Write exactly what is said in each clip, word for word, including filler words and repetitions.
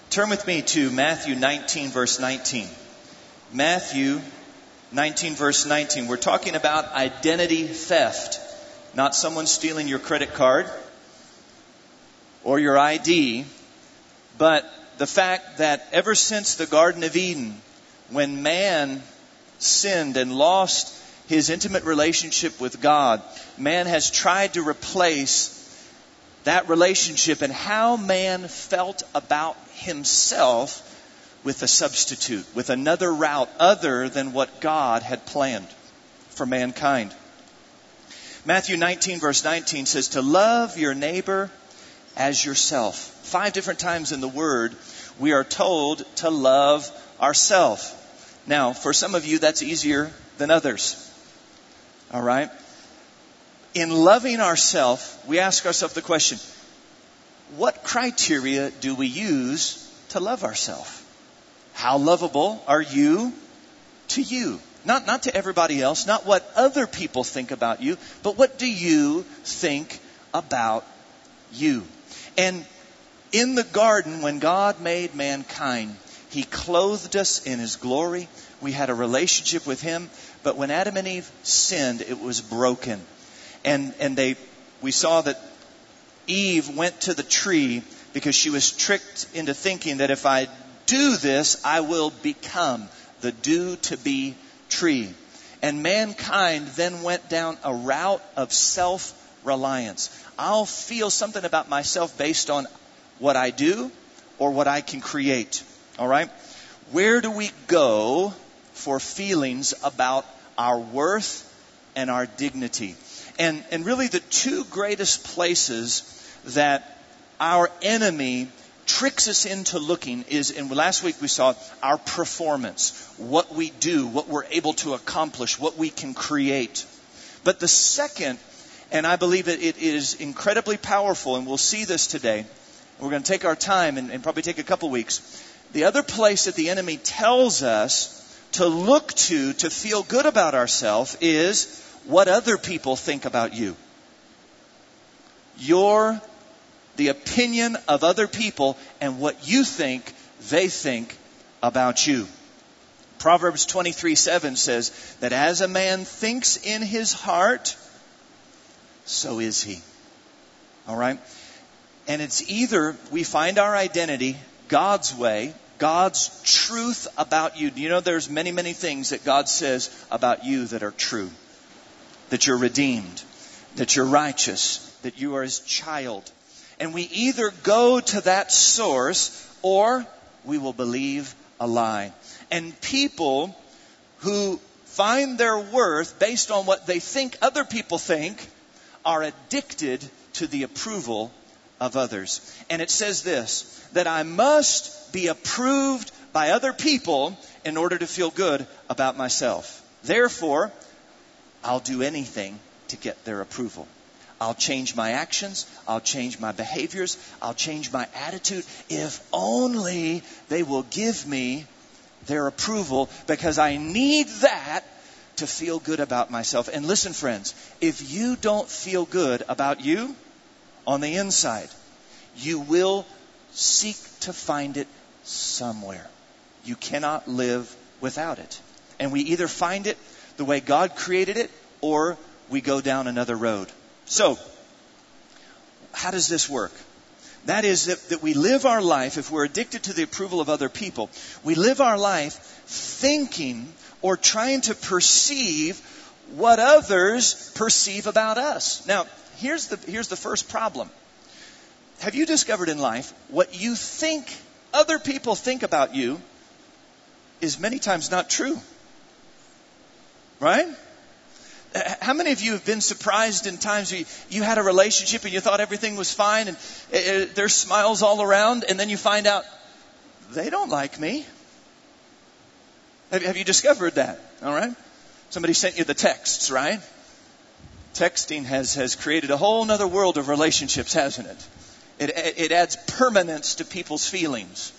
Turn with me to Matthew nineteen, verse nineteen. Matthew nineteen, verse nineteen. We're talking about identity theft. Not someone stealing your credit card or your I D, but the fact that ever since the Garden of Eden, when man sinned and lost his intimate relationship with God, man has tried to replace that relationship and how man felt about himself with a substitute, with another route other than what God had planned for mankind. Matthew nineteen, verse nineteen says to love your neighbor as yourself. Five different times in the Word, we are told to love ourselves. Now, for some of you, that's easier than others. All right? In loving ourselves, we ask ourselves the question, what criteria do we use to love ourselves? How lovable are you to you? Not, not to everybody else, not what other people think about you, but what do you think about you? And in the garden, when God made mankind, He clothed us in His glory. We had a relationship with Him. But when Adam and Eve sinned, it was broken. And and they we saw that Eve went to the tree because she was tricked into thinking that if I do this, I will become the due-to-be tree. And mankind then went down a route of self-reliance. I'll feel something about myself based on what I do or what I can create. All right? Where do we go for feelings about our worth and our dignity? And and really the two greatest places that our enemy tricks us into looking is, and last week we saw our performance, what we do, what we're able to accomplish, what we can create. But the second, and I believe that it is incredibly powerful, and we'll see this today. We're going to take our time and, and probably take a couple weeks. The other place that the enemy tells us to look to, to feel good about ourselves, is what other people think about you. Your, the opinion of other people and what you think they think about you. Proverbs twenty-three seven says that as a man thinks in his heart, so is he. All right? And it's either we find our identity God's way, God's truth about you. You know, there's many, many things that God says about you that are true. That you're redeemed, that you're righteous, that you are His child. And we either go to that source or we will believe a lie. And people who find their worth based on what they think other people think are addicted to the approval of others. And it says this, that I must be approved by other people in order to feel good about myself. Therefore, I'll do anything to get their approval. I'll change my actions. I'll change my behaviors. I'll change my attitude if only they will give me their approval, because I need that to feel good about myself. And listen, friends, if you don't feel good about you on the inside, you will seek to find it somewhere. You cannot live without it. And we either find it the way God created it, or we go down another road. So, how does this work? That is that, that we live our life, if we're addicted to the approval of other people, we live our life thinking or trying to perceive what others perceive about us. Now, here's the, here's the first problem. Have you discovered in life what you think other people think about you is many times not true? Right? How many of you have been surprised in times you, you had a relationship and you thought everything was fine and it, it, there's smiles all around, and then you find out they don't like me? Have, have you discovered that? All right? Somebody sent you the texts, right? Texting has, has created a whole other world of relationships, hasn't it? It, it adds permanence to people's feelings.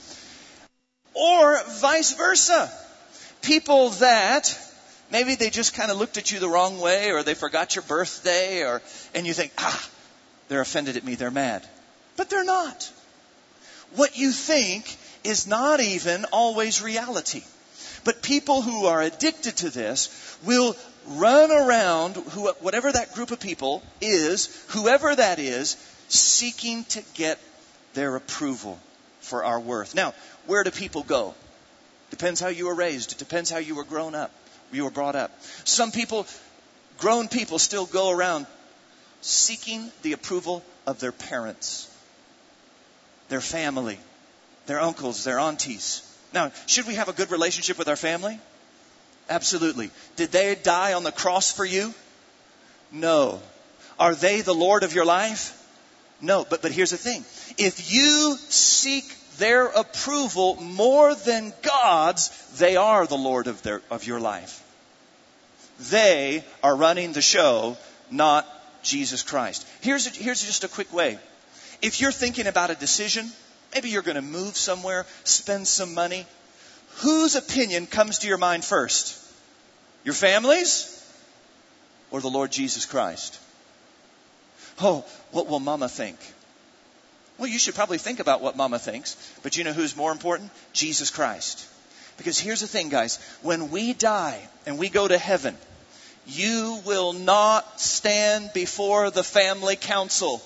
Or vice versa. People that maybe they just kind of looked at you the wrong way, or they forgot your birthday, or and you think, ah, they're offended at me, they're mad. But they're not. What you think is not even always reality. But people who are addicted to this will run around, who, whatever that group of people is, whoever that is, seeking to get their approval for our worth. Now, where do people go? Depends how you were raised. It depends how you were grown up. You were brought up. Some people, grown people, still go around seeking the approval of their parents, their family, their uncles, their aunties. Now, should we have a good relationship with our family? Absolutely. Did they die on the cross for you? No. Are they the Lord of your life? No. But, but here's the thing. If you seek their approval more than God's, they are the Lord of their, of your life. They are running the show, not Jesus Christ. Here's, a, here's just a quick way. If you're thinking about a decision, maybe you're going to move somewhere, spend some money. Whose opinion comes to your mind first? Your family's or the Lord Jesus Christ? Oh, what will Mama think? Well, you should probably think about what Mama thinks. But you know who's more important? Jesus Christ. Because here's the thing, guys. When we die and we go to heaven, you will not stand before the family council.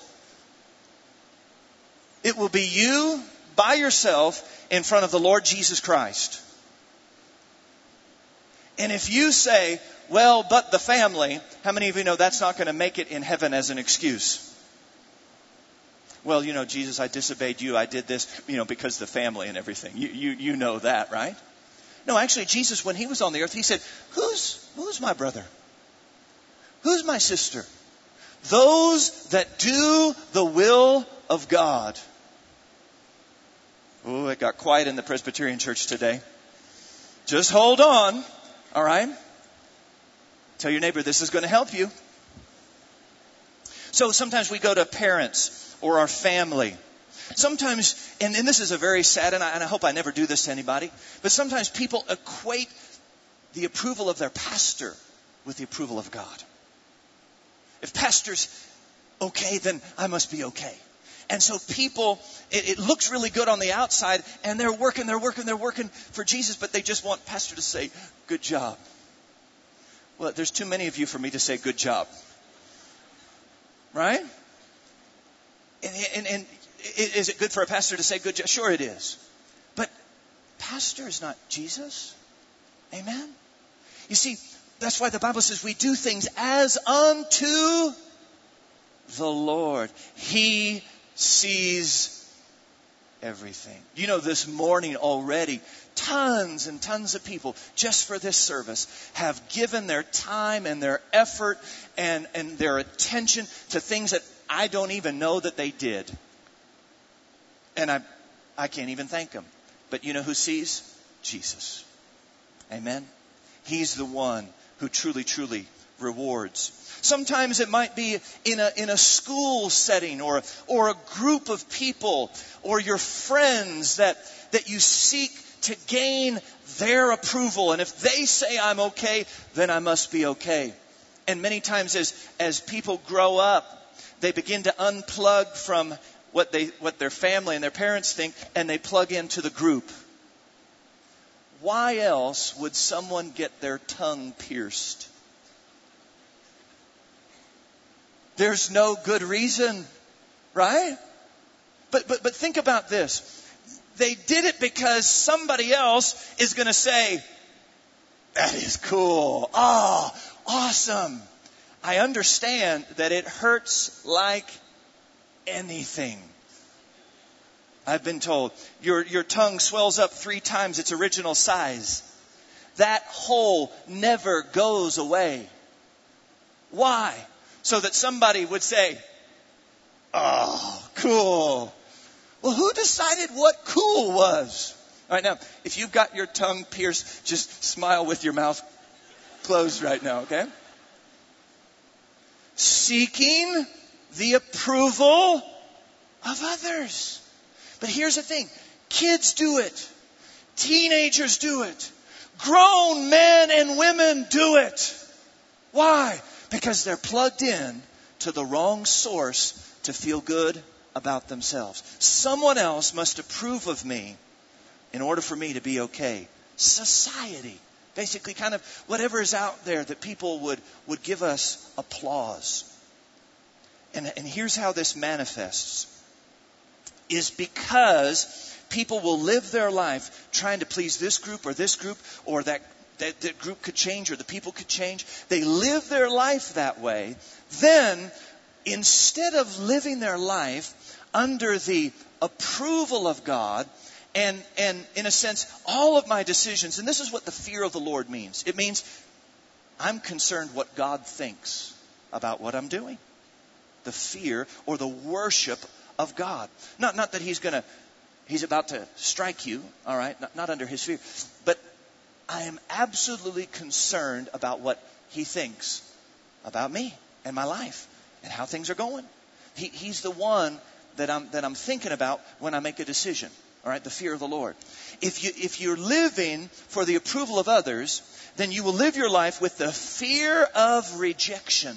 It will be you by yourself in front of the Lord Jesus Christ. And if you say, well, but the family, how many of you know that's not going to make it in heaven as an excuse? Well, you know, Jesus, I disobeyed you. I did this, you know, because the family and everything. You, you, you know that, right? No, actually, Jesus, when he was on the earth, he said, who's, who's my brother? Who's my sister? Those that do the will of God. Oh, it got quiet in the Presbyterian church today. Just hold on. All right? Tell your neighbor this is going to help you. So sometimes we go to parents or our family. Sometimes, and, and this is a very sad, and I, and I hope I never do this to anybody, but sometimes people equate the approval of their pastor with the approval of God. If pastor's okay, then I must be okay. And so people, it, it looks really good on the outside, and they're working, they're working, they're working for Jesus, but they just want pastor to say, good job. Well, there's too many of you for me to say good job. Right? And, and, and is it good for a pastor to say good job? Sure it is. But pastor is not Jesus. Amen? You see, that's why the Bible says we do things as unto the Lord. He sees everything. You know, this morning already, tons and tons of people just for this service have given their time and their effort and, and their attention to things that I don't even know that they did. And I, I can't even thank them. But you know who sees? Jesus. Amen? He's the one who truly, truly rewards. Sometimes it might be in a in a school setting or or a group of people or your friends that that you seek to gain their approval. And if they say I'm okay, then I must be okay. And many times as as people grow up, they begin to unplug from what they what their family and their parents think, and they plug into the group. Why else would someone get their tongue pierced? There's no good reason, right? But but but think about this. They did it because somebody else is going to say, that is cool. Oh, awesome. I understand that it hurts like anything. I've been told your your tongue swells up three times its original size. That hole never goes away. Why? So that somebody would say, oh, cool. Well, who decided what cool was? All right, now, if you've got your tongue pierced, just smile with your mouth closed right now, okay? Seeking the approval of others. But here's the thing. Kids do it. Teenagers do it. Grown men and women do it. Why? Because they're plugged in to the wrong source to feel good about themselves. Someone else must approve of me in order for me to be okay. Society. Basically kind of whatever is out there that people would, would give us applause. And, and here's how this manifests. Is because people will live their life trying to please this group or this group, or that, that, that group could change, or the people could change. They live their life that way. Then, instead of living their life under the approval of God, and, and in a sense, all of my decisions, and this is what the fear of the Lord means. It means I'm concerned what God thinks about what I'm doing. The fear or the worship of God. Not, not that He's going to, He's about to strike you, all right? Not, not under His fear. But I am absolutely concerned about what He thinks about me and my life and how things are going. He, he's the one that I'm, that I'm thinking about when I make a decision, all right? The fear of the Lord. If you, if you're living for the approval of others, then you will live your life with the fear of rejection.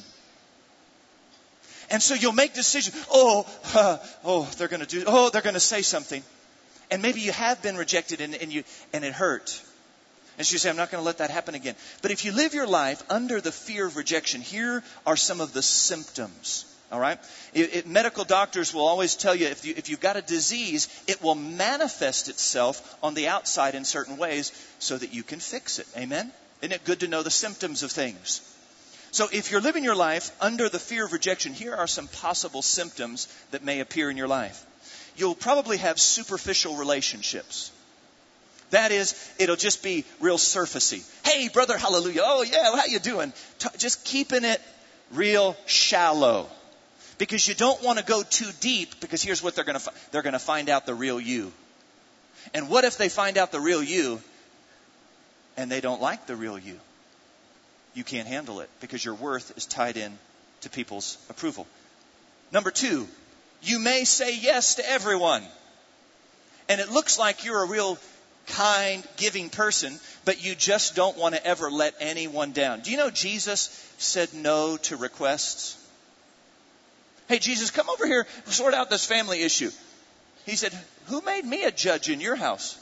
And so you'll make decisions. Oh, uh, oh, they're going to do. Oh, they're going to say something, and maybe you have been rejected, and, and you and it hurt. And so you say, "I'm not going to let that happen again." But if you live your life under the fear of rejection, here are some of the symptoms. All right, it, it, medical doctors will always tell you if you if you've got a disease, it will manifest itself on the outside in certain ways, so that you can fix it. Amen. Isn't it good to know the symptoms of things? So if you're living your life under the fear of rejection, here are some possible symptoms that may appear in your life. You'll probably have superficial relationships. That is, it'll just be real surfacey. Hey, brother, hallelujah. Oh, yeah, how you doing? T- just keeping it real shallow. Because you don't want to go too deep, because here's what they're going to fi- they're going to find out the real you. And what if they find out the real you and they don't like the real you? You can't handle it because your worth is tied in to people's approval. Number two, you may say yes to everyone. And it looks like you're a real kind, giving person, but you just don't want to ever let anyone down. Do you know Jesus said no to requests? Hey, Jesus, come over here, sort out this family issue. He said, who made me a judge in your house?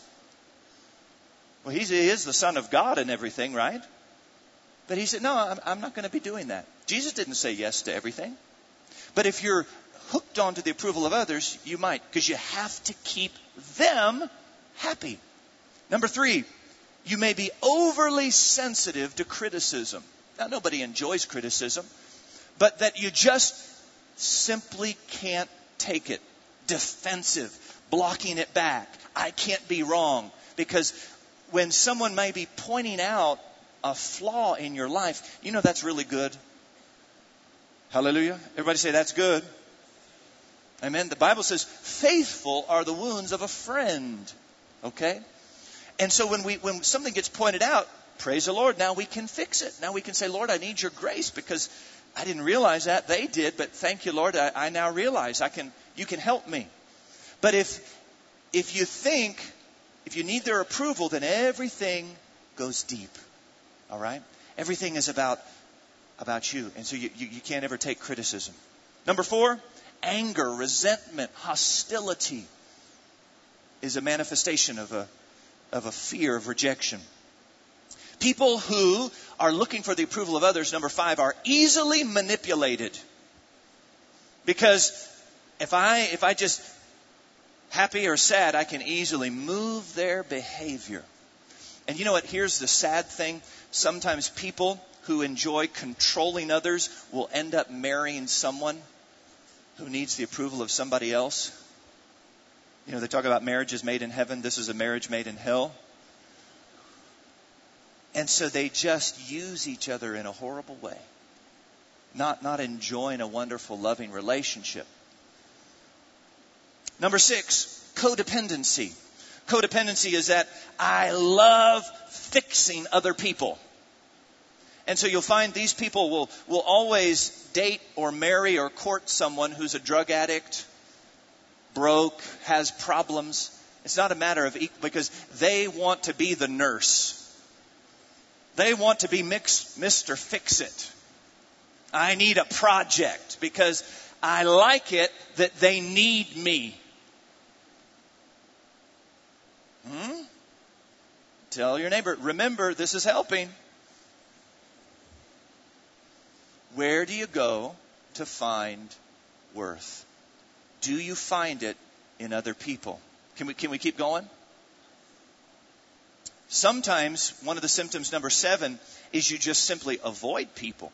Well, he is the Son of God and everything, right? But he said, no, I'm not going to be doing that. Jesus didn't say yes to everything. But if you're hooked onto the approval of others, you might, because you have to keep them happy. Number three, you may be overly sensitive to criticism. Now, nobody enjoys criticism, but that you just simply can't take it. Defensive, blocking it back. I can't be wrong. Because when someone may be pointing out a flaw in your life, you know that's really good. Hallelujah. Everybody say that's good. Amen. The Bible says, faithful are the wounds of a friend. Okay? And so when we when something gets pointed out, praise the Lord, now we can fix it. Now we can say, Lord, I need your grace because I didn't realize that. They did, but thank you, Lord, I, I now realize I can you can help me. But if if you think, if you need their approval, then everything goes deep. All right? Everything is about about you. And so you, you, you can't ever take criticism. Number four, anger, resentment, hostility is a manifestation of a of a fear of rejection. People who are looking for the approval of others, number five, are easily manipulated. Because if I if I just happy or sad, I can easily move their behavior. And you know what? Here's the sad thing. Sometimes people who enjoy controlling others will end up marrying someone who needs the approval of somebody else. You know, they talk about marriages made in heaven. This is a marriage made in hell. And so they just use each other in a horrible way. Not, not enjoying a wonderful, loving relationship. Number six, codependency. Codependency is that I love fixing other people. And so you'll find these people will, will always date or marry or court someone who's a drug addict, broke, has problems. It's not a matter of, because they want to be the nurse. They want to be mix, Mister Fix-It. I need a project because I like it that they need me. Hmm? Tell your neighbor, remember, this is helping. Where do you go to find worth? Do you find it in other people? Can we, can we keep going? Sometimes one of the symptoms, number seven, is you just simply avoid people.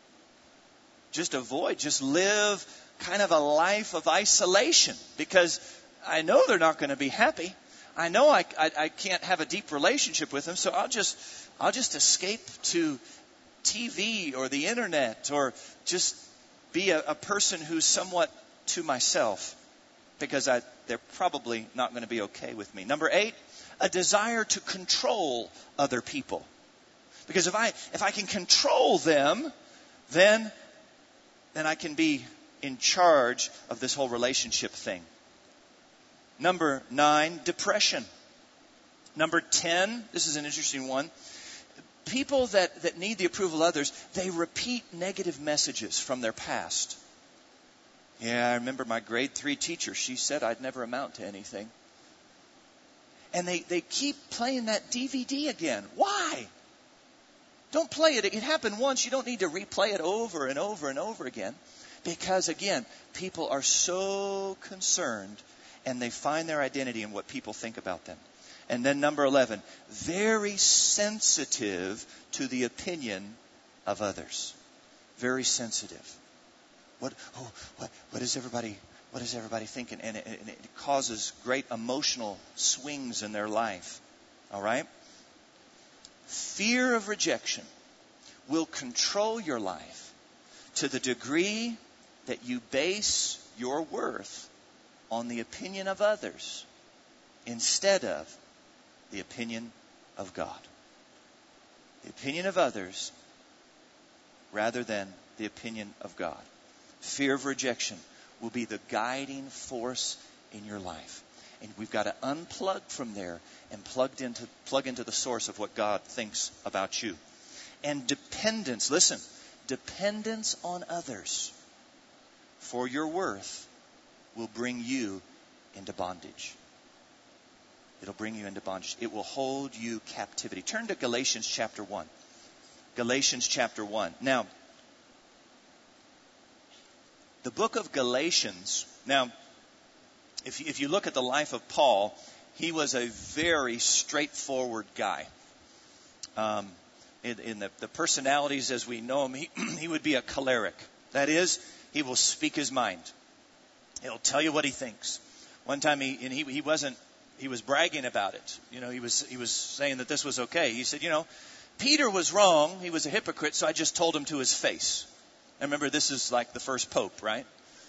Just avoid. Just live kind of a life of isolation, because I know they're not going to be happy. I know I, I, I can't have a deep relationship with them, so I'll just I'll just escape to T V or the internet, or just be a, a person who's somewhat to myself, because I, they're probably not going to be okay with me. Number eight, a desire to control other people. Because if I if I can control them, then then I can be in charge of this whole relationship thing. Number nine, depression. Number ten, this is an interesting one. People that, that need the approval of others, they repeat negative messages from their past. Yeah, I remember my grade three teacher. She said I'd never amount to anything. And they, they keep playing that D V D again. Why? Don't play it. It happened once. You don't need to replay it over and over and over again. Because, again, people are so concerned, and they find their identity in what people think about them. And then number eleven, very sensitive to the opinion of others. Very sensitive. What, oh, what, what is everybody, what is everybody thinking? And it, and it causes great emotional swings in their life. All right? Fear of rejection will control your life to the degree that you base your worth on the opinion of others instead of the opinion of God. The opinion of others rather than the opinion of God. Fear of rejection will be the guiding force in your life. And we've got to unplug from there and plugged into, plug into the source of what God thinks about you. And dependence, listen, dependence on others for your worth will bring you into bondage. It'll bring you into bondage. It will hold you captivity. Turn to Galatians chapter one. Galatians chapter one. Now, the book of Galatians, now, if you, if you look at the life of Paul, he was a very straightforward guy. Um, in in the, the personalities as we know him, he, he would be a choleric. That is, he will speak his mind. He'll tell you what he thinks. One time, he and he, he wasn't, he was bragging about it. You know, he was he was saying that this was okay. He said, you know, Peter was wrong. He was a hypocrite, so I just told him to his face. And remember, this is like the first pope, right?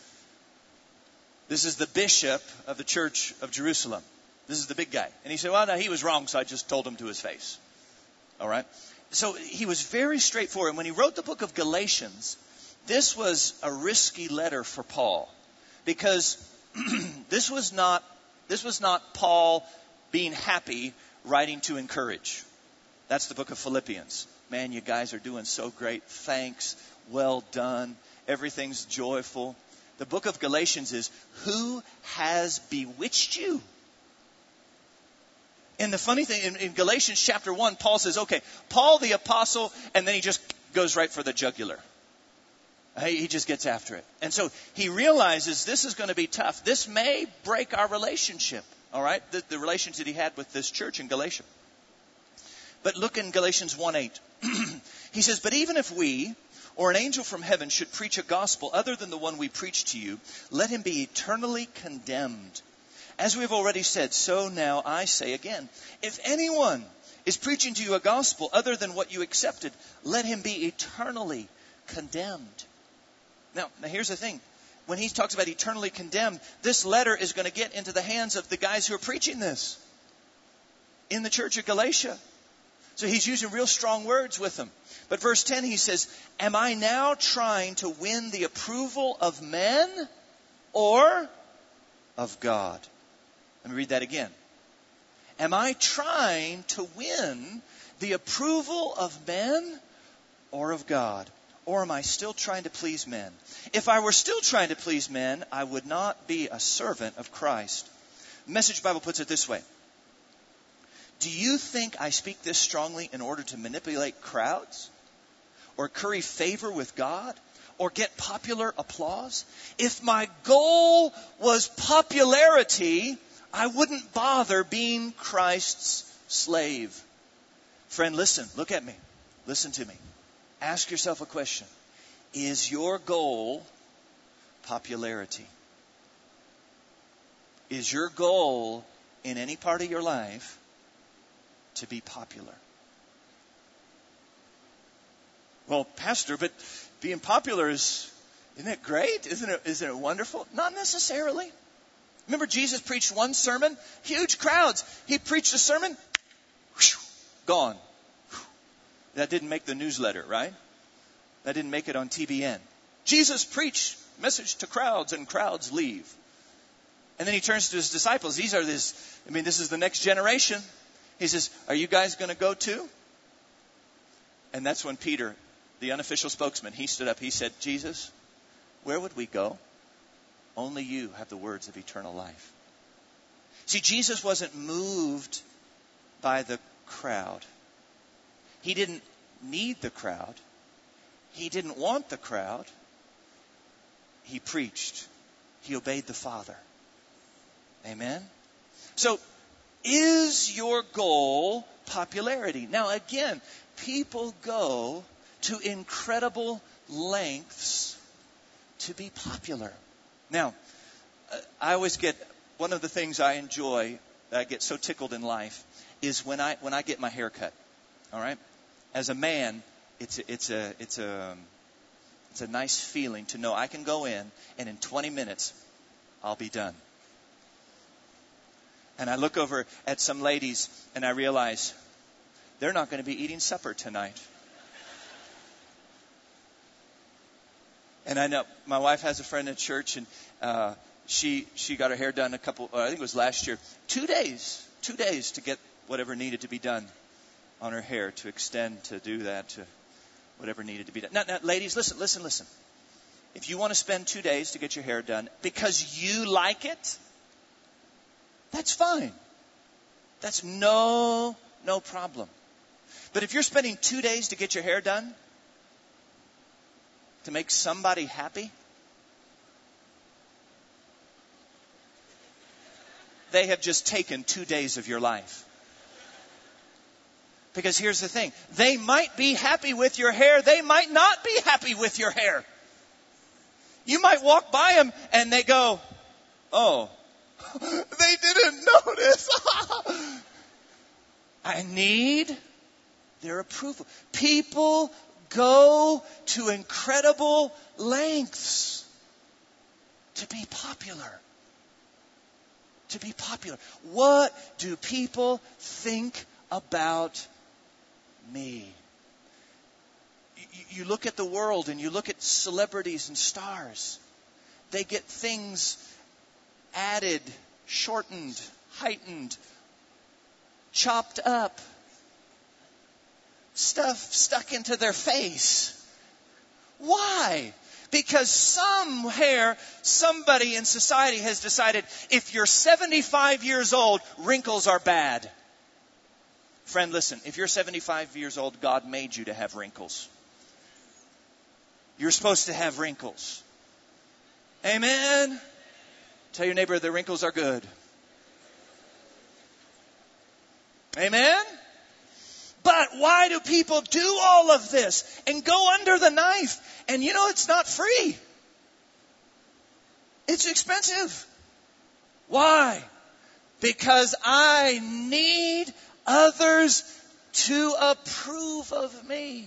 This is the bishop of the church of Jerusalem. This is the big guy. And he said, well, no, he was wrong, so I just told him to his face. All right? So he was very straightforward. And when he wrote the book of Galatians, this was a risky letter for Paul. Because this was not this was not Paul being happy writing to encourage. That's the book of Philippians. Man, you guys are doing so great. Thanks. Well done. Everything's joyful. The book of Galatians is, who has bewitched you? And the funny thing, in, in Galatians chapter one, Paul says, okay, Paul the apostle, and then he just goes right for the jugular. He just gets after it. And so he realizes this is going to be tough. This may break our relationship, all right, the, the relationship he had with this church in Galatia. But look in Galatians one eight. He says, but even if we or an angel from heaven should preach a gospel other than the one we preach to you, let him be eternally condemned. As we have already said, so now I say again, if anyone is preaching to you a gospel other than what you accepted, let him be eternally condemned. Now, now here's the thing. When he talks about eternally condemned, this letter is going to get into the hands of the guys who are preaching this in the church of Galatia. So he's using real strong words with them. But verse ten, he says, am I now trying to win the approval of men or of God? Let me read that again. Am I trying to win the approval of men or of God? Or am I still trying to please men? If I were still trying to please men, I would not be a servant of Christ. The Message Bible puts it this way. Do you think I speak this strongly in order to manipulate crowds? Or curry favor with God? Or get popular applause? If my goal was popularity, I wouldn't bother being Christ's slave. Friend, listen, look at me. Listen to me. Ask yourself a question. Is your goal popularity? Is your goal in any part of your life to be popular? Well, Pastor, but being popular is, isn't it great? Isn't it, isn't it wonderful? Not necessarily. Remember, Jesus preached one sermon, huge crowds. He preached a sermon, whew, gone. That didn't make the newsletter, right? That didn't make it on T B N. Jesus preached message to crowds, and crowds leave. And then he turns to his disciples. These are this, I mean, this is the next generation. He says, are you guys going to go too? And that's when Peter, the unofficial spokesman, he stood up. He said, Jesus, where would we go? Only you have the words of eternal life. See, Jesus wasn't moved by the crowd. He didn't need the crowd. He didn't want the crowd. He preached. He obeyed the Father. Amen? So, is your goal popularity? Now, again, people go to incredible lengths to be popular. Now, I always get, one of the things I enjoy, I get so tickled in life, is when I when I get my hair cut. All right? As a man, it's a, it's a it's a it's a nice feeling to know I can go in and in twenty minutes I'll be done. And I look over at some ladies and I realize they're not going to be eating supper tonight. And I know my wife has a friend at church, and uh, she she got her hair done a couple, uh, I think it was last year, two days, two days to get whatever needed to be done on her hair, to extend, to do that, to whatever needed to be done. Now, now, ladies, listen, listen, listen. If you want to spend two days to get your hair done because you like it, that's fine. That's no, no problem. But if you're spending two days to get your hair done to make somebody happy, they have just taken two days of your life. Because here's the thing. They might be happy with your hair. They might not be happy with your hair. You might walk by them and they go, oh, they didn't notice. I need their approval. People go to incredible lengths to be popular. To be popular. What do people think about me? You look at the world and you look at celebrities and stars. They get things added, shortened, heightened, chopped up, stuff stuck into their face. Why? Because somewhere, somebody in society has decided if you're seventy-five years old, wrinkles are bad. Friend, listen, if you're seventy-five years old, God made you to have wrinkles. You're supposed to have wrinkles. Amen? Tell your neighbor the wrinkles are good. Amen? But why do people do all of this and go under the knife? And you know, it's not free. It's expensive. Why? Because I need others to approve of me.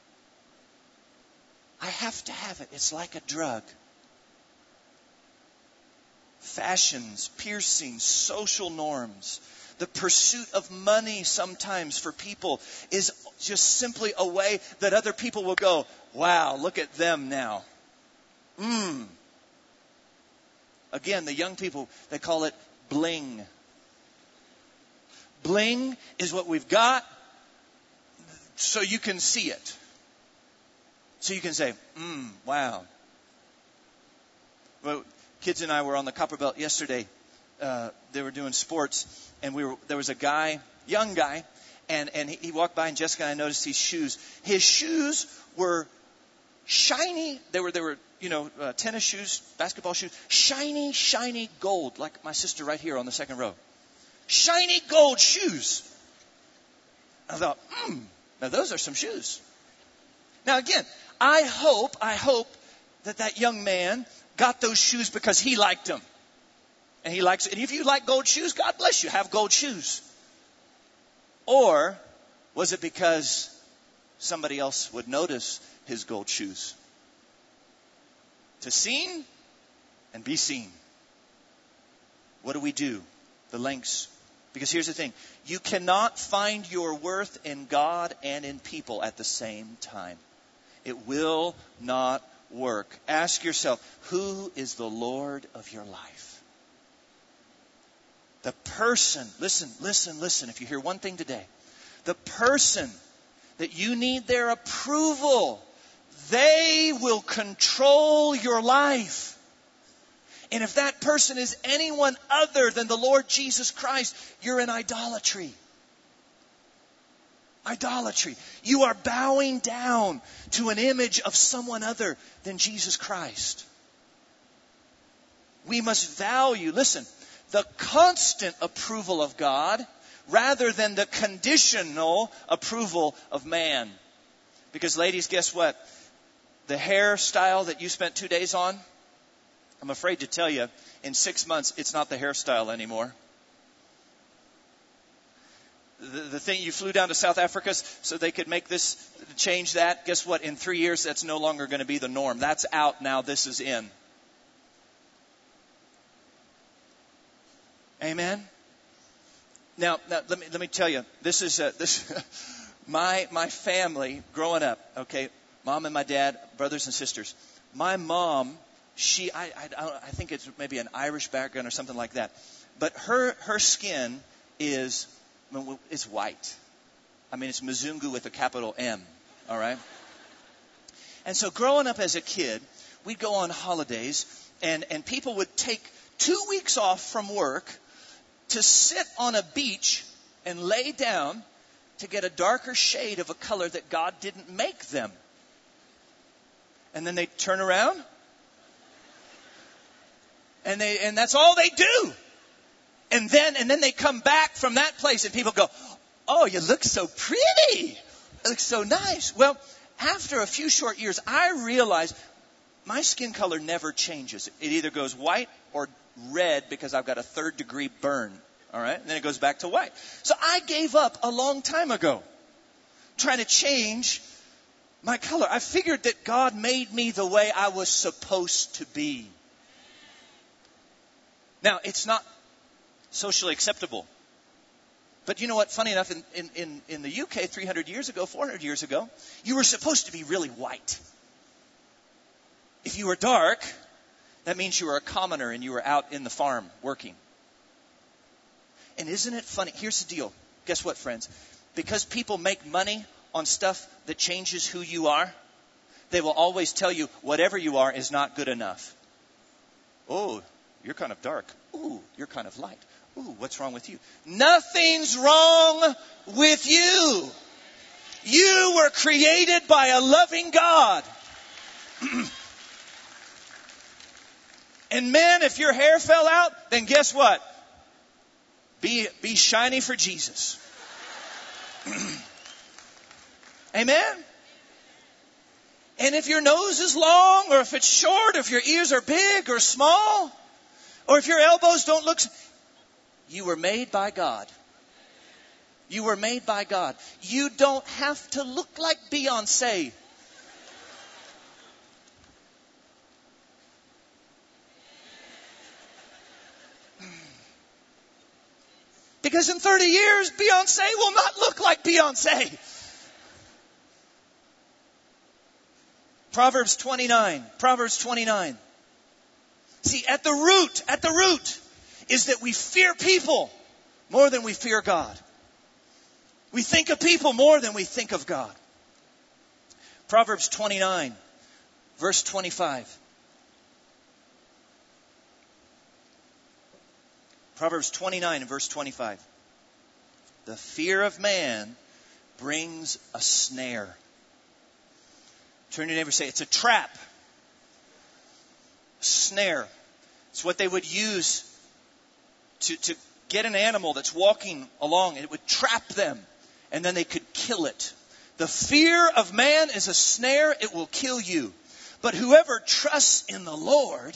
I have to have it. It's like a drug. Fashions, piercings, social norms. The pursuit of money sometimes for people is just simply a way that other people will go, wow, look at them now. Mmm. Again, the young people, they call it bling. Bling is what we've got so you can see it. So you can say, mmm, wow. Well, kids and I were on the Copper Belt yesterday uh, they were doing sports, and we were there was a guy, young guy, and and he, he walked by, and Jessica and I noticed his shoes. His shoes were shiny. They were they were you know uh, tennis shoes, basketball shoes, shiny, shiny gold, like my sister right here on the second row. Shiny gold shoes. I thought, hmm, now those are some shoes. Now again, I hope, I hope that that young man got those shoes because he liked them. And he likes it. And if you like gold shoes, God bless you, have gold shoes. Or was it because somebody else would notice his gold shoes? To seen and be seen. What do we do? The lengths. Because here's the thing. You cannot find your worth in God and in people at the same time. It will not work. Ask yourself, who is the Lord of your life? The person, listen, listen, listen. If you hear one thing today, the person that you need their approval, they will control your life. And if that person is anyone other than the Lord Jesus Christ, you're in idolatry. Idolatry. You are bowing down to an image of someone other than Jesus Christ. We must value, listen, the constant approval of God rather than the conditional approval of man. Because ladies, guess what? The hairstyle that you spent two days on, I'm afraid to tell you, in six months, it's not the hairstyle anymore. The, the thing you flew down to South Africa so they could make this, change that. Guess what? In three years, that's no longer going to be the norm. That's out now. This is in. Amen. Now, now let me let me tell you. This is uh, this my my family growing up. Okay, mom and my dad, brothers and sisters. My mom. She, I, I, I think it's maybe an Irish background or something like that. But her, her skin is, it's white. I mean, it's Mzungu with a capital M. All right. And so growing up as a kid, we'd go on holidays and, and people would take two weeks off from work to sit on a beach and lay down to get a darker shade of a color that God didn't make them. And then they'd turn around. And they and that's all they do. And then and then they come back from that place and people go, "Oh, you look so pretty. It looks so nice." Well, after a few short years, I realized my skin color never changes. It either goes white or red because I've got a third degree burn. All right? And then it goes back to white. So I gave up a long time ago trying to change my color. I figured that God made me the way I was supposed to be. Now, it's not socially acceptable. But you know what? Funny enough, in, in, in, in the U K three hundred years ago, four hundred years ago, you were supposed to be really white. If you were dark, that means you were a commoner and you were out in the farm working. And isn't it funny? Here's the deal. Guess what, friends? Because people make money on stuff that changes who you are, they will always tell you whatever you are is not good enough. Oh, you're kind of dark. Ooh, you're kind of light. Ooh, what's wrong with you? Nothing's wrong with you. You were created by a loving God. And men, if your hair fell out, then guess what? Be, be shiny for Jesus. Amen? And if your nose is long, or if it's short, or if your ears are big or small, or if your elbows don't look... You were made by God. You were made by God. You don't have to look like Beyonce. Because in thirty years, Beyonce will not look like Beyonce. Proverbs twenty-nine. Proverbs twenty-nine. See, at the root, at the root is that we fear people more than we fear God. We think of people more than we think of God. Proverbs twenty-nine, verse twenty-five. Proverbs twenty-nine and verse twenty-five. The fear of man brings a snare. Turn to your neighbor and say, it's a trap. Snare. It's what they would use to, to get an animal that's walking along. It would trap them, and then they could kill it. The fear of man is a snare. It will kill you. But whoever trusts in the Lord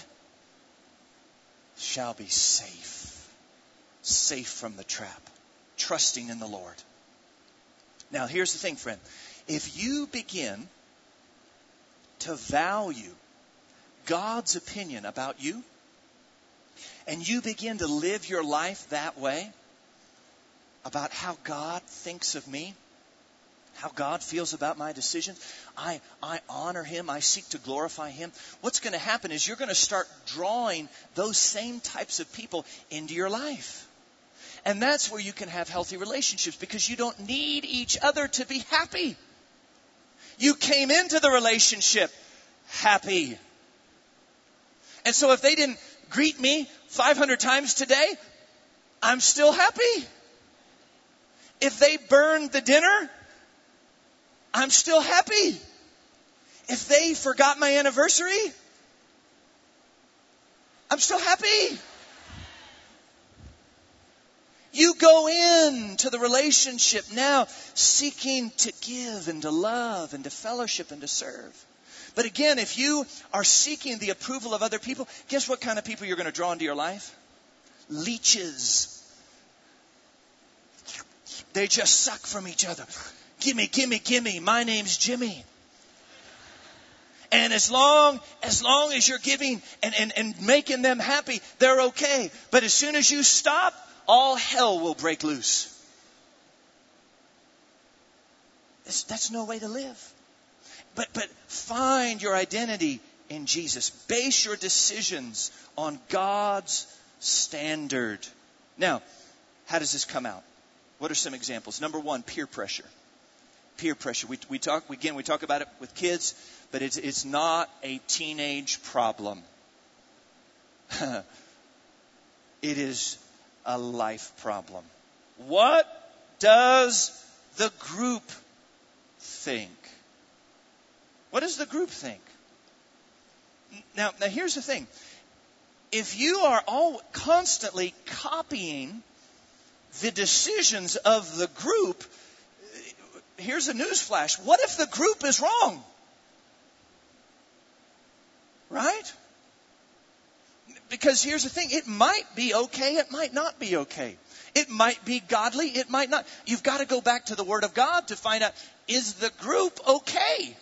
shall be safe. Safe from the trap. Trusting in the Lord. Now, here's the thing, friend. If you begin to value God's opinion about you, and you begin to live your life that way, about how God thinks of me, how God feels about my decisions, I, I honor Him, I seek to glorify Him, what's going to happen is you're going to start drawing those same types of people into your life. And that's where you can have healthy relationships, because you don't need each other to be happy. You came into the relationship happy. And so if they didn't greet me five hundred times today, I'm still happy. If they burned the dinner, I'm still happy. If they forgot my anniversary, I'm still happy. You go into the relationship now seeking to give and to love and to fellowship and to serve. But again, if you are seeking the approval of other people, guess what kind of people you're going to draw into your life? Leeches. They just suck from each other. Gimme, gimme, gimme. My name's Jimmy. And as long as long as you're giving and, and, and making them happy, they're okay. But as soon as you stop, all hell will break loose. It's, that's no way to live. But but find your identity in Jesus. Base your decisions on God's standard. Now, how does this come out? What are some examples? Number one, peer pressure. Peer pressure. We we talk again. We talk about it with kids, but it's it's not a teenage problem. It is a life problem. What does the group think? What does the group think? Now, now here's the thing. If you are all constantly copying the decisions of the group, here's a newsflash. What if the group is wrong? Right? Because here's the thing. It might be okay. It might not be okay. It might be godly. It might not. You've got to go back to the Word of God to find out, is the group okay?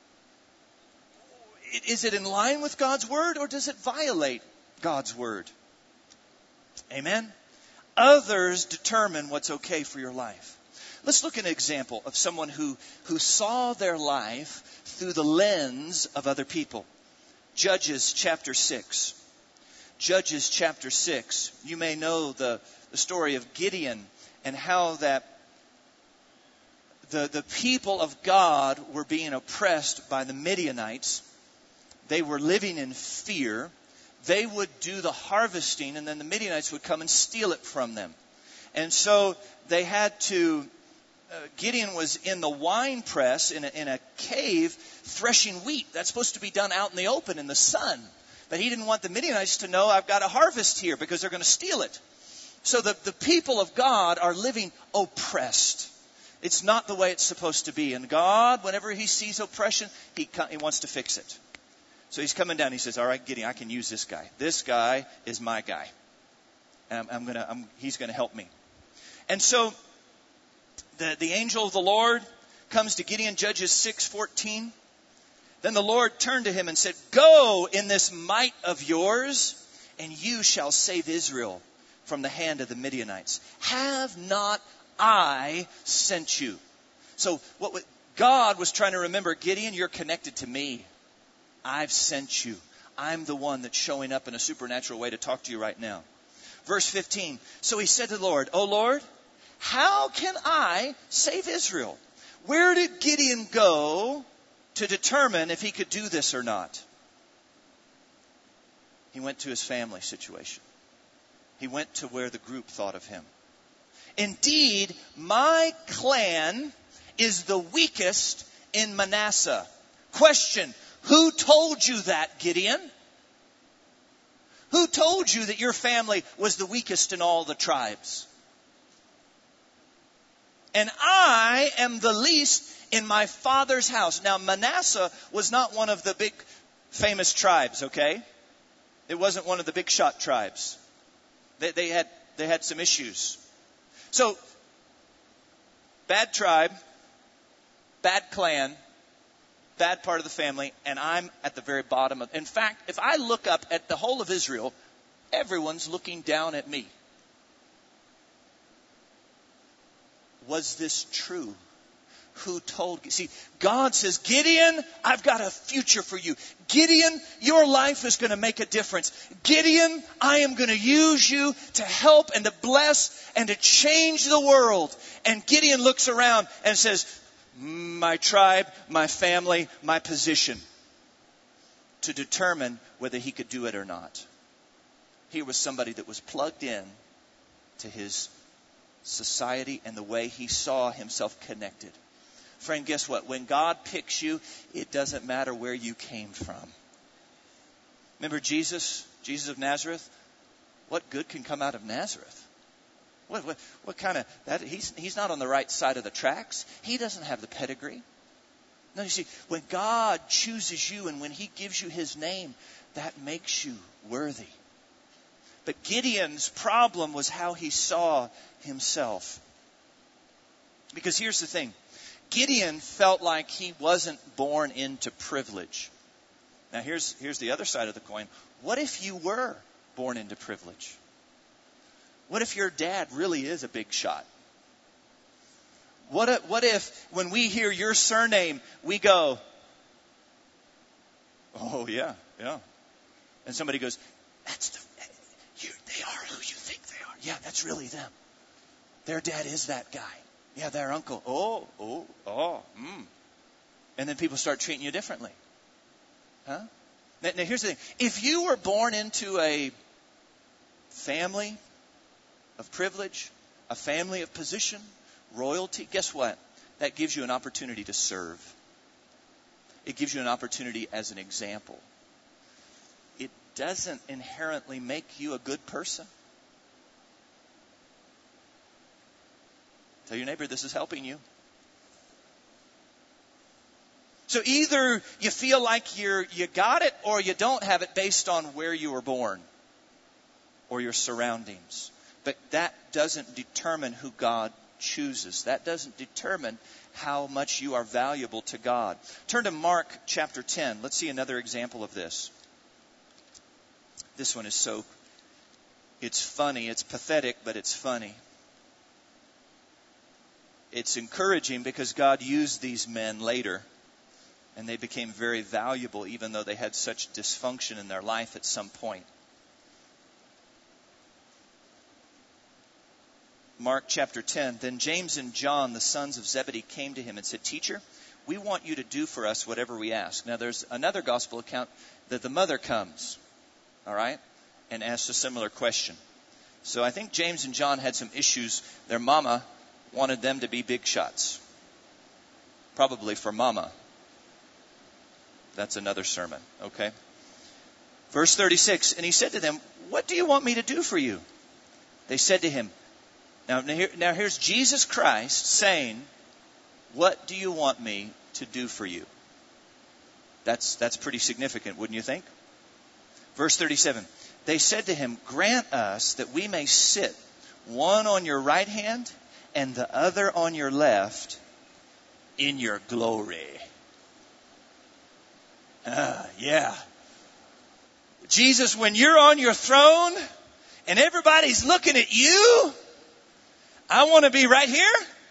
Is it in line with God's Word, or does it violate God's Word? Amen? Others determine what's okay for your life. Let's look at an example of someone who, who saw their life through the lens of other people. Judges chapter six. Judges chapter six. You may know the, the story of Gideon and how that the, the people of God were being oppressed by the Midianites. They were living in fear. They would do the harvesting, and then the Midianites would come and steal it from them. And so they had to, uh, Gideon was in the wine press in a, in a cave threshing wheat. That's supposed to be done out in the open in the sun. But he didn't want the Midianites to know, I've got a harvest here, because they're going to steal it. So the, the people of God are living oppressed. It's not the way it's supposed to be. And God, whenever He sees oppression, He, he wants to fix it. So He's coming down. He says, all right, Gideon, I can use this guy. This guy is my guy. And I'm, I'm gonna, I'm, he's going to help me. And so the, the angel of the Lord comes to Gideon, Judges six fourteen. Then the Lord turned to him and said, go in this might of yours, and you shall save Israel from the hand of the Midianites. Have not I sent you? So what, what God was trying to remember, Gideon, you're connected to me. I've sent you. I'm the one that's showing up in a supernatural way to talk to you right now. Verse fifteen. So he said to the Lord, O Lord, how can I save Israel? Where did Gideon go to determine if he could do this or not? He went to his family situation. He went to where the group thought of him. Indeed, my clan is the weakest in Manasseh. Question, who told you that, Gideon? Who told you that your family was the weakest in all the tribes? And I am the least in my father's house. Now, Manasseh was not one of the big famous tribes, okay? It wasn't one of the big shot tribes. They, they had they had some issues. So, bad tribe, bad clan, bad part of the family, and I'm at the very bottom of. In fact, if I look up at the whole of Israel, everyone's looking down at me. Was this true? Who told you? See, God says, Gideon, I've got a future for you. Gideon, your life is going to make a difference. Gideon, I am going to use you to help and to bless and to change the world. And Gideon looks around and says, my tribe, my family, my position, to determine whether he could do it or not. Here was somebody that was plugged in to his society and the way he saw himself connected. Friend, guess what? When God picks you, it doesn't matter where you came from. Remember Jesus, Jesus of Nazareth? What good can come out of Nazareth? What, what, what kind of, that? He's, he's not on the right side of the tracks. He doesn't have the pedigree. No, you see, when God chooses you and when he gives you his name, that makes you worthy. But Gideon's problem was how he saw himself. Because here's the thing. Gideon felt like he wasn't born into privilege. Now here's, here's the other side of the coin. What if you were born into privilege? What if your dad really is a big shot? What if, what if when we hear your surname, we go, oh yeah, yeah. And somebody goes, that's the, you, they are who you think they are. Yeah, that's really them. Their dad is that guy. Yeah, their uncle. Oh, oh, oh, mm. And then people start treating you differently. Huh? Now, now here's the thing. If you were born into a family of privilege, a family of position, royalty, guess what? That gives you an opportunity to serve. It gives you an opportunity as an example. It doesn't inherently make you a good person. Tell your neighbor this is helping you. So either you feel like you're you got it or you don't have it based on where you were born or your surroundings. But that doesn't determine who God chooses. That doesn't determine how much you are valuable to God. Turn to Mark chapter ten. Let's see another example of this. This one is so, it's funny. It's pathetic, but it's funny. It's encouraging because God used these men later and they became very valuable even though they had such dysfunction in their life at some point. Mark chapter ten. Then James and John, the sons of Zebedee, came to him and said, Teacher, we want you to do for us whatever we ask. Now there's another gospel account that the mother comes, all right, and asks a similar question. So I think James and John had some issues. Their mama wanted them to be big shots. Probably for mama. That's another sermon, okay? Verse thirty-six, and he said to them, what do you want me to do for you? They said to him, now, here, now here's Jesus Christ saying, what do you want me to do for you? That's, that's pretty significant, wouldn't you think? Verse thirty-seven, they said to him, grant us that we may sit one on your right hand and the other on your left in your glory. Ah, yeah. Jesus, when you're on your throne and everybody's looking at you, I want to be right here.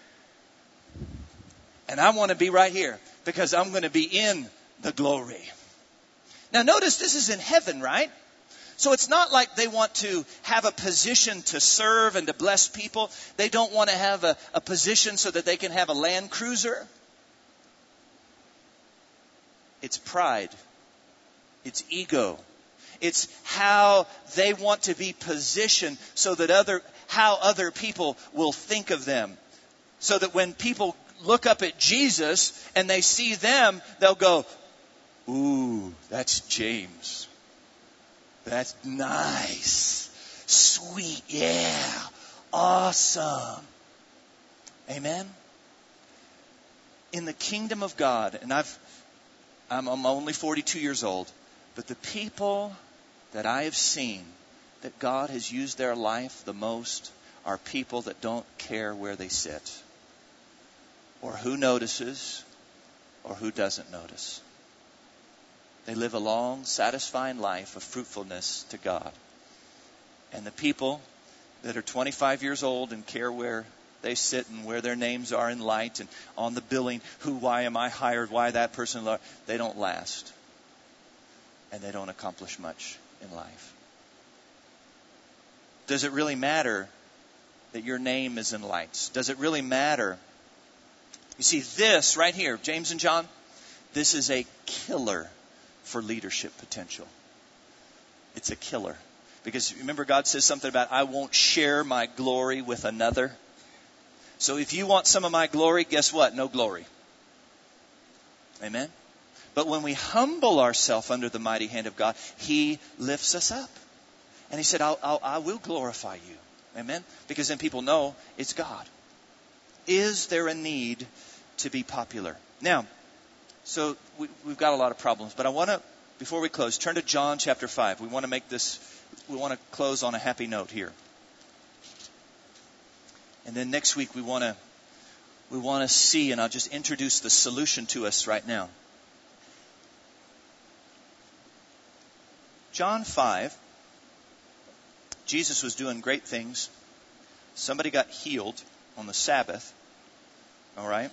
And I want to be right here because I'm going to be in the glory. Now notice this is in heaven, right? So it's not like they want to have a position to serve and to bless people. They don't want to have a, a position so that they can have a Land Cruiser. It's pride. It's ego. It's how they want to be positioned so that other, how other people will think of them. So that when people look up at Jesus and they see them, they'll go, ooh, that's James. That's nice. Sweet. Yeah. Awesome. Amen. In the kingdom of God, and I've, I'm, I'm only forty-two years old, but the people that I have seen that God has used their life the most are people that don't care where they sit, or who notices, or who doesn't notice. They live a long, satisfying life of fruitfulness to God. And the people that are twenty-five years old and care where they sit and where their names are in light and on the billing, who, why am I hired, why that person, they don't last. And they don't accomplish much in life. Does it really matter that your name is in lights? Does it really matter? You see, this right here, James and John, this is a killer for leadership potential. It's a killer. Because remember, God says something about, I won't share my glory with another. So if you want some of my glory, guess what? No glory. Amen? But when we humble ourselves under the mighty hand of God, He lifts us up. And He said, I'll, I'll, I will glorify you. Amen? Because then people know it's God. Is there a need to be popular? Now, so we, we've got a lot of problems. But I want to, before we close, turn to John chapter five. We want to make this, we want to close on a happy note here. And then next week we want to we want to see, and I'll just introduce the solution to us right now. John five, Jesus was doing great things. Somebody got healed on the Sabbath. All right?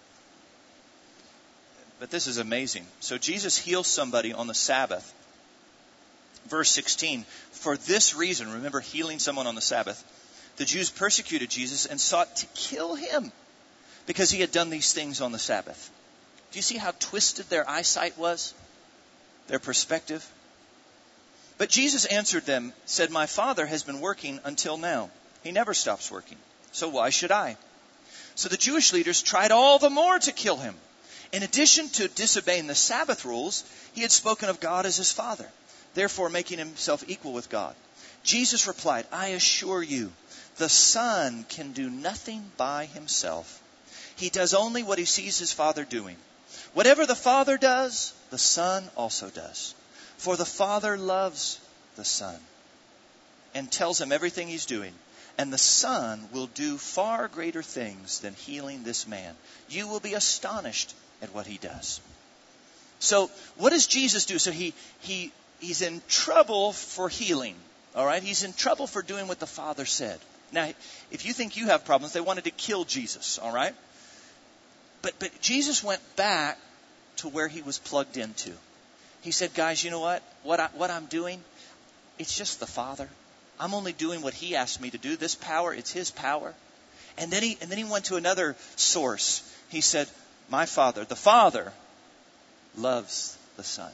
But this is amazing. So Jesus heals somebody on the Sabbath. Verse sixteen, for this reason, remember healing someone on the Sabbath, the Jews persecuted Jesus and sought to kill Him because He had done these things on the Sabbath. Do you see how twisted their eyesight was? Their perspective? But Jesus answered them, said, my Father has been working until now. He never stops working. So why should I? So the Jewish leaders tried all the more to kill Him. In addition to disobeying the Sabbath rules, He had spoken of God as His Father, therefore making Himself equal with God. Jesus replied, I assure you, the Son can do nothing by Himself. He does only what He sees His Father doing. Whatever the Father does, the Son also does. For the Father loves the Son and tells Him everything He's doing. And the Son will do far greater things than healing this man. You will be astonished at what He does. So what does Jesus do? So he he he's in trouble for healing. All right? He's in trouble for doing what the Father said. Now, if you think you have problems, they wanted to kill Jesus. All right? But but Jesus went back to where He was plugged into. He said, guys, you know what? What, I, what I'm doing, it's just the Father. I'm only doing what He asked me to do. This power, it's His power. And then he and then he went to another source. He said, my Father, the Father loves the Son.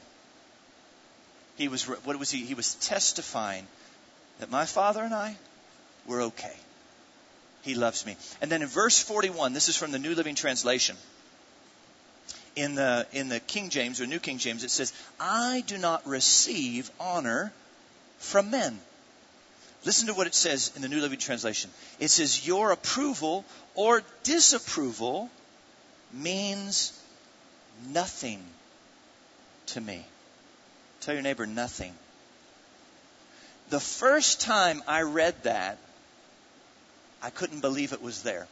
He was, what was he? He was testifying that my Father and I, we're okay. He loves me. And then in verse forty-one, this is from the New Living Translation. In the in the King James or New King James, it says, I do not receive honor from men. Listen to what it says in the New Living Translation. It says, your approval or disapproval means nothing to me. Tell your neighbor, nothing. The first time I read that, I couldn't believe it was there.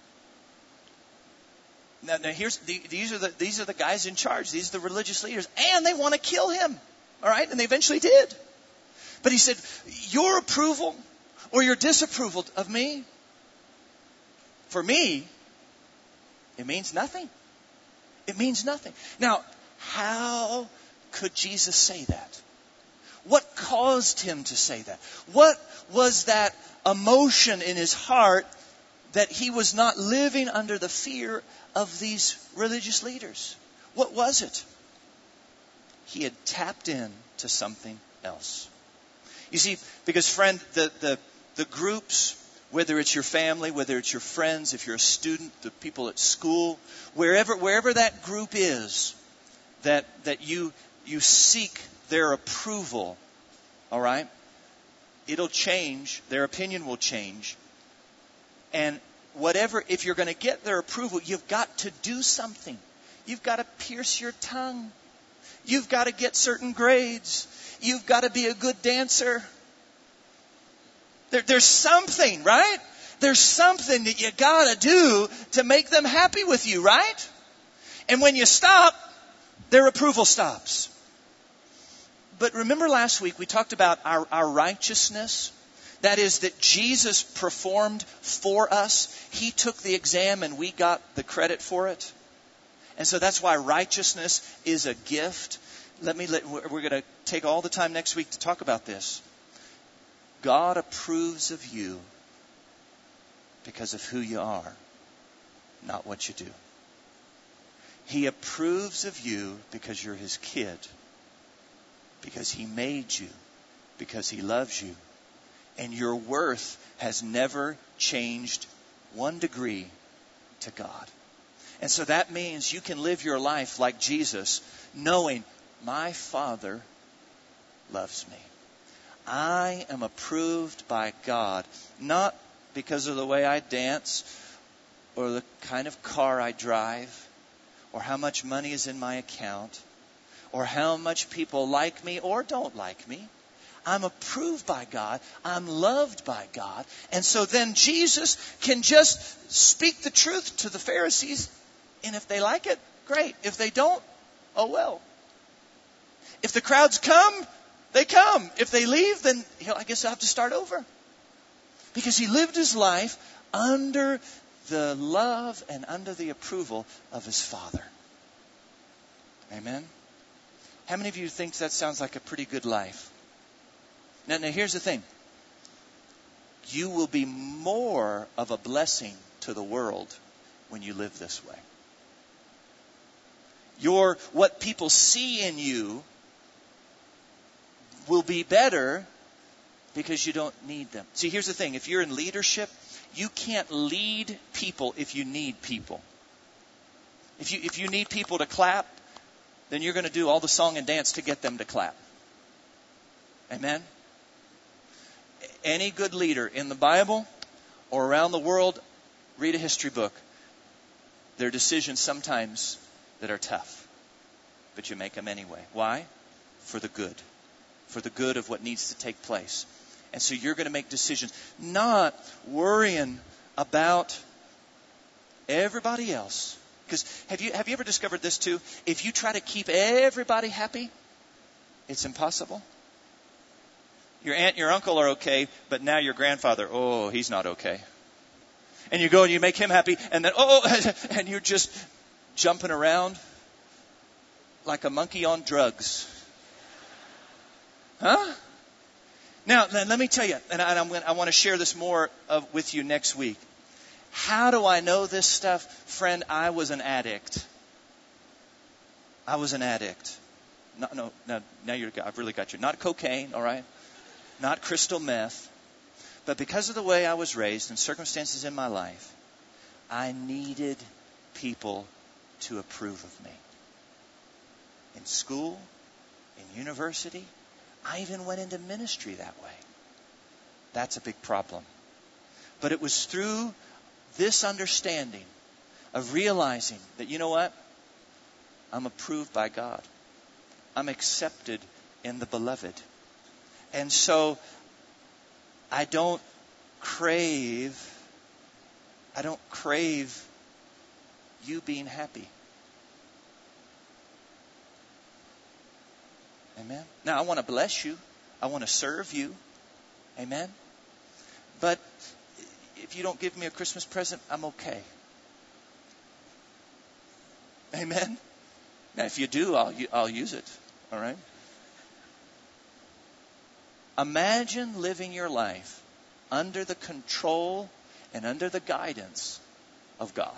Now, now here's the, these are the these are the guys in charge. These are the religious leaders, and they want to kill Him. All right, and they eventually did. But He said, your approval or your disapproval of me, for me, it means nothing. It means nothing. Now, how could Jesus say that? What caused Him to say that? What was that emotion in His heart that He was not living under the fear of these religious leaders? What was it? He had tapped in to something else. You see, because friend, the, the, the groups, whether it's your family, whether it's your friends, if you're a student, the people at school, wherever wherever that group is, that that you you seek their approval, all right? It'll change. Their opinion will change. And whatever, if you're going to get their approval, you've got to do something. You've got to pierce your tongue. You've got to get certain grades. You've got to be a good dancer. There, there's something, right? There's something that you got to do to make them happy with you, right? And when you stop, their approval stops. But remember last week we talked about our, our righteousness. That is that Jesus performed for us. He took the exam and we got the credit for it. And so that's why righteousness is a gift. Let me let, we're going to take all the time next week to talk about this. God approves of you because of who you are, not what you do. He approves of you because you're His kid, because He made you, because He loves you. And your worth has never changed one degree to God. And so that means you can live your life like Jesus, knowing my Father loves me. I am approved by God, not because of the way I dance or the kind of car I drive or how much money is in my account or how much people like me or don't like me. I'm approved by God. I'm loved by God. And so then Jesus can just speak the truth to the Pharisees. And if they like it, great. If they don't, oh well. If the crowds come, they come. If they leave, then I guess I'll have to start over. Because he lived his life under the love and under the approval of his Father. Amen? How many of you think that sounds like a pretty good life? Now, now here's the thing. You will be more of a blessing to the world when you live this way. Your, what people see in you will be better because you don't need them. See, here's the thing. If you're in leadership, you can't lead people if you need people. If you, if you need people to clap, then you're going to do all the song and dance to get them to clap. Amen? Any good leader in the Bible or around the world, read a history book. There are decisions sometimes that are tough, but you make them anyway. Why? For the good. For the good of what needs to take place. And so you're going to make decisions, not worrying about everybody else. Because have you have you ever discovered this too? If you try to keep everybody happy, it's impossible. Your aunt and your uncle are okay, but now your grandfather, oh, he's not okay. And you go and you make him happy, and then, oh, and you're just jumping around like a monkey on drugs. Huh? Now, let me tell you, and I, I'm gonna, I want to share this more of, with you next week. How do I know this stuff? Friend, I was an addict. I was an addict. No, no, no now you're, I've really got you. Not cocaine, all right? Not crystal meth. But because of the way I was raised and circumstances in my life, I needed people to approve of me. In school, in university, I even went into ministry that way. That's a big problem. But it was through this understanding of realizing that, you know what? I'm approved by God. I'm accepted in the beloved. And so I don't crave, I don't crave you being happy. Amen. Now, I want to bless you. I want to serve you. Amen. But if you don't give me a Christmas present, I'm okay. Amen. Now, if you do, I'll I'll use it. All right. Imagine living your life under the control and under the guidance of God.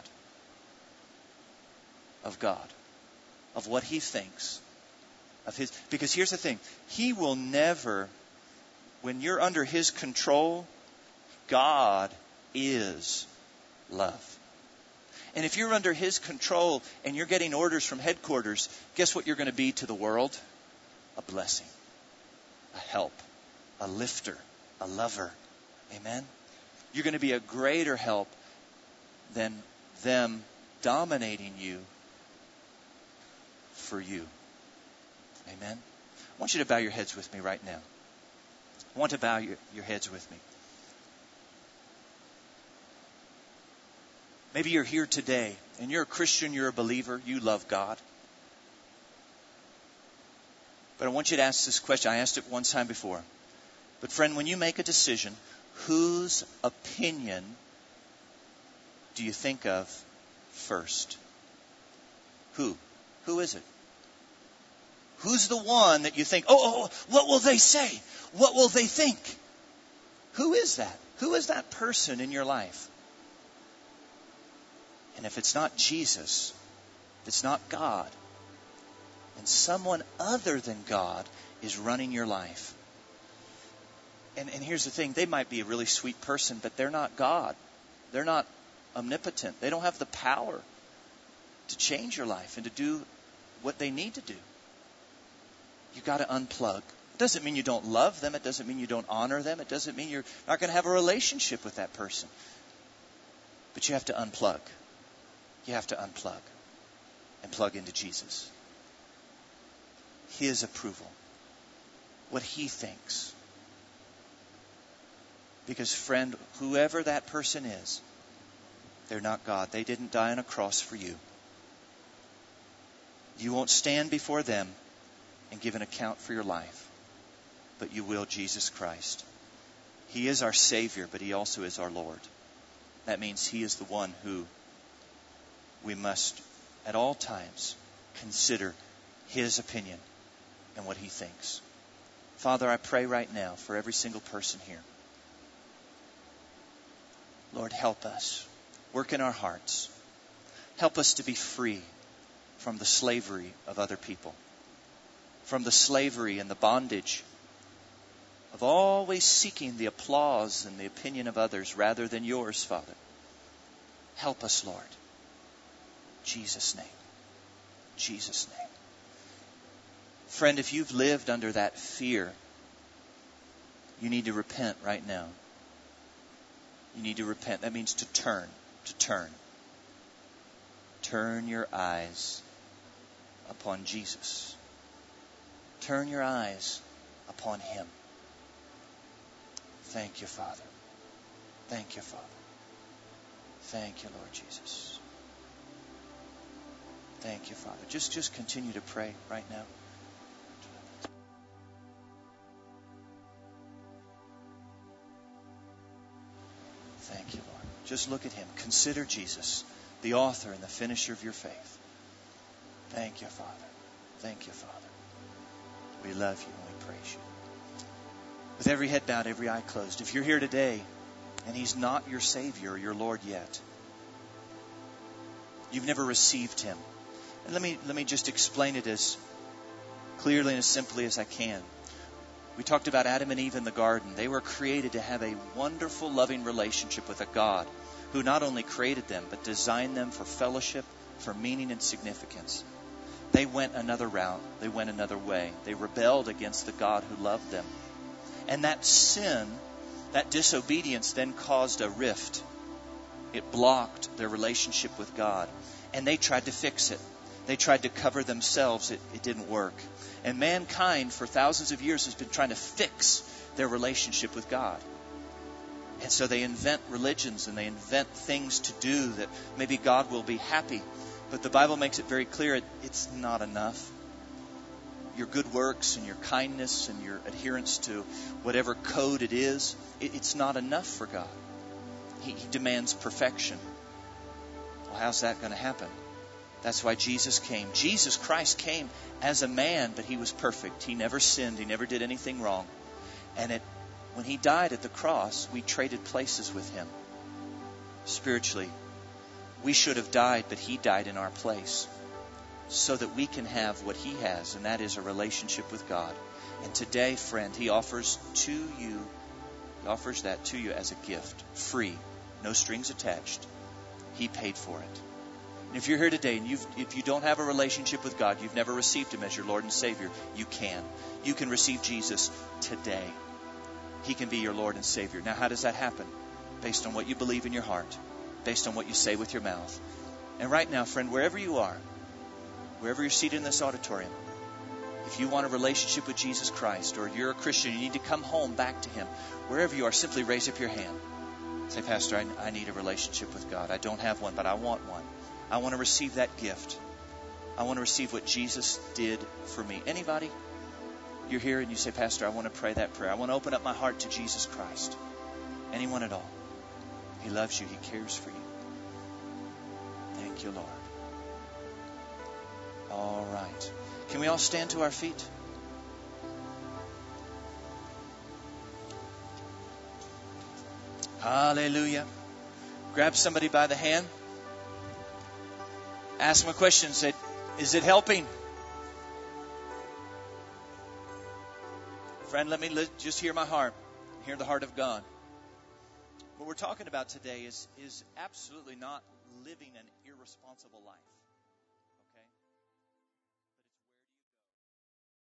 Of God. Of what He thinks. Of His. Because here's the thing. He will never, when you're under His control, God is love. And if you're under His control and you're getting orders from headquarters, guess what you're going to be to the world? A blessing, a help, a lifter, a lover. Amen? You're going to be a greater help than them dominating you for you. Amen? I want you to bow your heads with me right now. I want to bow your, your heads with me. Maybe you're here today and you're a Christian, you're a believer, you love God. But I want you to ask this question. I asked it one time before. But friend, when you make a decision, whose opinion do you think of first? Who? Who is it? Who's the one that you think, oh, oh, what will they say? What will they think? Who is that? Who is that person in your life? And if it's not Jesus, if it's not God, and someone other than God is running your life. And, and here's the thing, they might be a really sweet person, but they're not God. They're not omnipotent. They don't have the power to change your life and to do what they need to do. You've got to unplug. It doesn't mean you don't love them. It doesn't mean you don't honor them. It doesn't mean you're not going to have a relationship with that person. But you have to unplug. You have to unplug and plug into Jesus. His approval. What He thinks. Because friend, whoever that person is, they're not God. They didn't die on a cross for you. You won't stand before them and give an account for your life. But you will Jesus Christ. He is our Savior, but He also is our Lord. That means He is the one who we must at all times consider His opinion and what He thinks. Father, I pray right now for every single person here. Lord, help us. Work in our hearts. Help us to be free from the slavery of other people. From the slavery and the bondage of always seeking the applause and the opinion of others rather than yours, Father. Help us, Lord. In Jesus' name. In Jesus' name. Friend, if you've lived under that fear, you need to repent right now. You need to repent. That means to turn. To turn. Turn your eyes upon Jesus. Turn your eyes upon Him. Thank you, Father. Thank you, Father. Thank you, Lord Jesus. Thank you, Father. Just, just continue to pray right now. Thank you, Lord. Just look at Him. Consider Jesus, the author and the finisher of your faith. Thank you, Father. Thank you, Father. We love you and we praise you. With every head bowed, every eye closed, if you're here today and He's not your Savior or your Lord yet, you've never received Him. And let me let me just explain it as clearly and as simply as I can. We talked about Adam and Eve in the garden. They were created to have a wonderful, loving relationship with a God who not only created them, but designed them for fellowship, for meaning and significance. They went another route. They went another way. They rebelled against the God who loved them. And that sin, that disobedience then caused a rift. It blocked their relationship with God. And they tried to fix it. They tried to cover themselves. It, it didn't work. And mankind for thousands of years has been trying to fix their relationship with God. And so they invent religions and they invent things to do that maybe God will be happy. But the Bible makes it very clear it, it's not enough. Your good works and your kindness and your adherence to whatever code it is, it, it's not enough for God. He, he demands perfection. Well, how's that going to happen? That's why Jesus came. Jesus Christ came as a man, but He was perfect. He never sinned. He never did anything wrong. And it, when He died at the cross, we traded places with Him. Spiritually, we should have died, but He died in our place so that we can have what He has, and that is a relationship with God. And today, friend, He offers to you, He offers that to you as a gift, free, no strings attached. He paid for it. And if you're here today and you've, if you don't have a relationship with God, you've never received Him as your Lord and Savior, you can. You can receive Jesus today. He can be your Lord and Savior. Now, how does that happen? Based on what you believe in your heart, based on what you say with your mouth. And right now, friend, wherever you are, wherever you're seated in this auditorium, if you want a relationship with Jesus Christ, or you're a Christian, you need to come home back to Him, wherever you are, simply raise up your hand. Say, Pastor, I, I need a relationship with God. I don't have one, but I want one. I want to receive that gift. I want to receive what Jesus did for me. Anybody? You're here and you say, Pastor, I want to pray that prayer. I want to open up my heart to Jesus Christ. Anyone at all. He loves you. He cares for you. Thank you, Lord. All right. Can we all stand to our feet? Hallelujah. Grab somebody by the hand. Ask them a question. Say, is it helping? Friend, let me li- just hear my heart. Hear the heart of God. What we're talking about today is, is absolutely not living an irresponsible life.